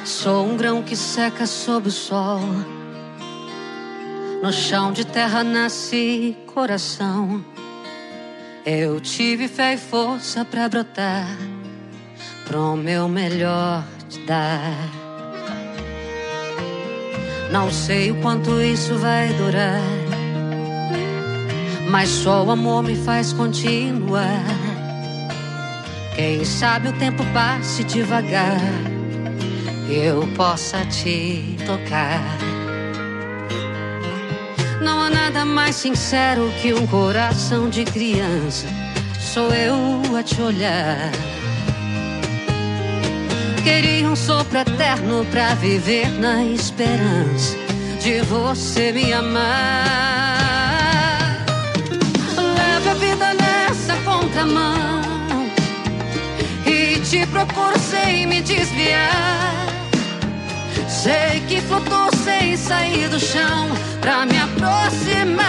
Sou um grão que seca sob o sol. No chão de terra nasce coração. Eu tive fé e força pra brotar, pro meu melhor te dar. Não sei o quanto isso vai durar, mas só o amor me faz continuar. Quem sabe o tempo passe devagar e eu possa te tocar. Não há nada mais sincero que um coração de criança. Sou eu a te olhar. Queria um sopro eterno pra viver na esperança de você me amar. Leve a vida nessa contramão e te procuro sem me desviar. Sei que flutuo sem sair do chão pra me aproximar.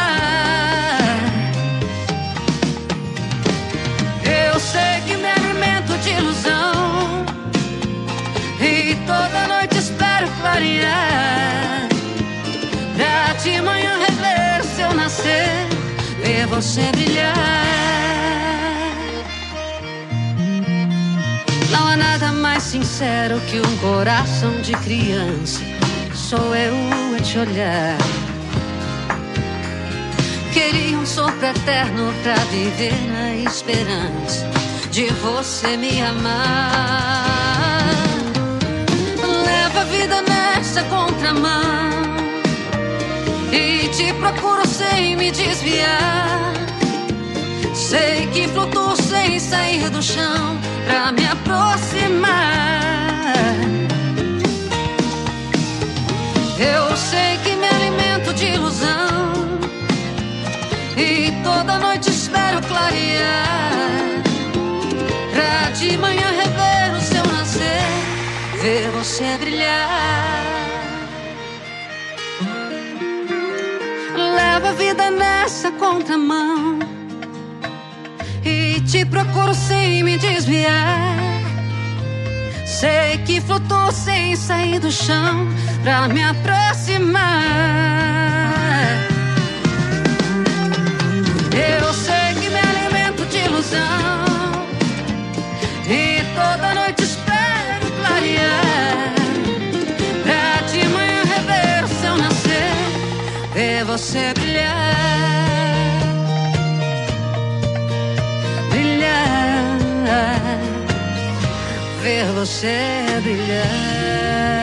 Eu sei que me alimento de ilusão e toda noite espero clarear, pra de manhã rever seu nascer, ver você brilhar. Não há nada mais sincero que um coração de criança. Sou eu a te olhar. Queria um sopro eterno pra viver na esperança de você me amar. Leva a vida nessa contramão e te procuro sem me desviar. Sei que flutuo sem sair do chão pra me aproximar. Eu sei que me alimento de ilusão e toda noite espero clarear, pra de manhã rever o seu nascer, ver você brilhar. Leva a vida nessa contramão e te procuro sem me desviar. Sei que flutuo sem sair do chão pra me aproximar. Eu sei que me alimento de ilusão e toda noite espero clarear, pra de manhã rever o seu nascer, ver você brilhar. Brilhar, ver você brilhar.